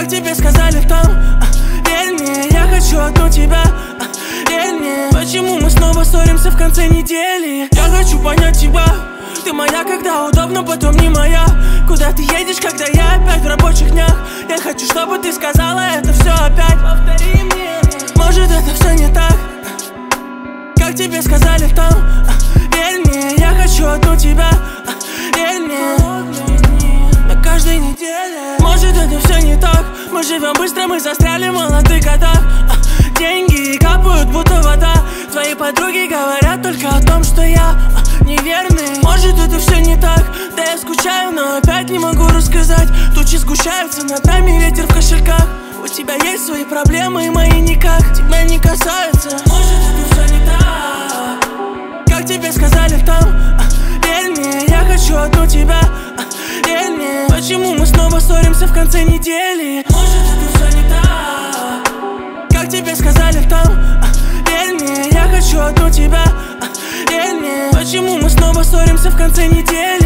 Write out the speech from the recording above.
тебе сказали там, верь мне, я хочу одну тебя, верь мне. Почему мы снова ссоримся в конце недели? Я хочу понять тебя. Ты моя, когда удобно, потом не моя. Куда ты едешь, когда я опять в рабочих днях? Я хочу, чтобы ты сказала это все опять. Повтори мне. Может, это все не так, как тебе сказали там, верь мне, я хочу одну тебя, верь мне. На каждой неделе. Может, это все не так. Мы живем быстро, мы застряли в молодых годах. Деньги капают, будто вода. Твои подруги говорят только о том, что я неверный. Может, это все не так. Да я скучаю, но опять не могу рассказать. Тучи сгущаются, над нами ветер в кошельках. У тебя есть свои проблемы, и мои никак тебя не касаются. Может, это все не так, как тебе сказали там, верь мне, я хочу одну тебя, верь мне. Почему мы снова ссоримся в конце недели? Может, это все не так, как тебе сказали там, верь мне, я хочу одну тебя, верь мне. Почему мы снова ссоримся в конце недели?